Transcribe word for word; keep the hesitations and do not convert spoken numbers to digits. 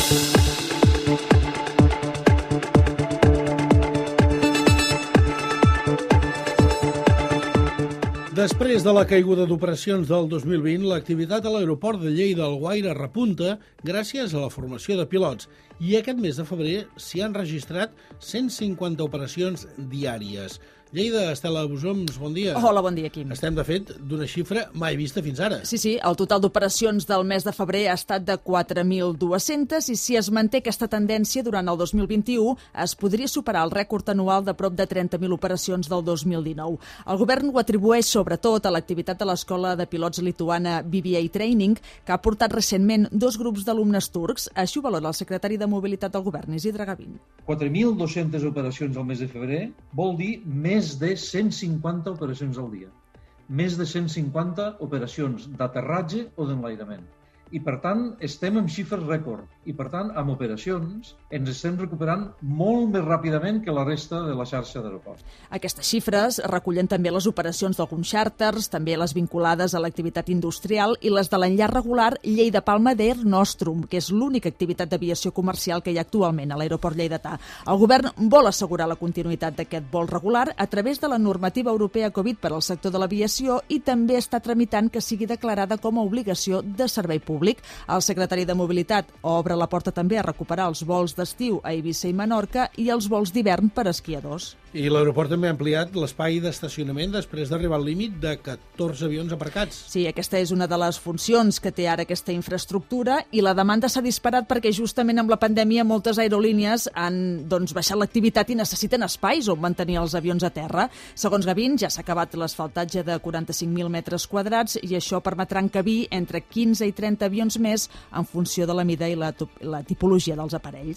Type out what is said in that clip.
Després de la caiguda d'operacions del dos mil vint, l'activitat a l'aeroport de Lleida-Alguaire repunta gràcies a la formació de pilots i aquest mes de febrer s'hi han registrat cent cinquanta operacions diàries. Lleida, Estela Busoms, bon dia. Hola, bon dia, Quim. Estem, de fet, d'una xifra mai vista fins ara. Sí, sí, el total d'operacions del mes de febrer ha estat de quatre mil dues-centes i si es manté aquesta tendència durant el dos mil vint-i-u es podria superar el rècord anual de prop de trenta mil operacions del dos mil dinou. El govern ho atribueix sobretot a l'activitat de l'escola de pilots lituana B B A Training, que ha portat recentment dos grups d'alumnes turcs. Així ho valora el secretari de Mobilitat del govern, Isidre Gavín. quatre mil dues-centes operacions al mes de febrer vol dir més de cent cinquanta operacions al dia. Més de cent cinquanta operacions d'aterratge o d'enlairament. I, per tant, estem en xifres rècord. I, per tant, amb operacions ens estem recuperant molt més ràpidament que la resta de la xarxa d'aeroports. Aquestes xifres recullen també les operacions d'alguns xàrters, també les vinculades a l'activitat industrial i les de l'enllaç regular Lleida-Palma d'Air Nostrum, que és l'única activitat d'aviació comercial que hi ha actualment a l'aeroport lleidatà. El govern vol assegurar la continuïtat d'aquest vol regular a través de la normativa europea Covid per al sector de l'aviació i també està tramitant que sigui declarada com a obligació de servei públic. El secretari de Mobilitat obre la porta també a recuperar els vols d'estiu a Eivissa i Menorca i els vols d'hivern per a esquiadors. I l'aeroport també ha ampliat l'espai d'estacionament després d'arribar al límit de catorze avions aparcats. Sí, aquesta és una de les funcions que té ara aquesta infraestructura i la demanda s'ha disparat perquè justament amb la pandèmia moltes aerolínies han doncs, baixat l'activitat i necessiten espais on mantenir els avions a terra. Segons Gavín, ja s'ha acabat l'asfaltatge de quaranta-cinc mil metres quadrats i això permetrà encabir entre quinze i trenta avions més en funció de la mida i la, la tipologia dels aparells.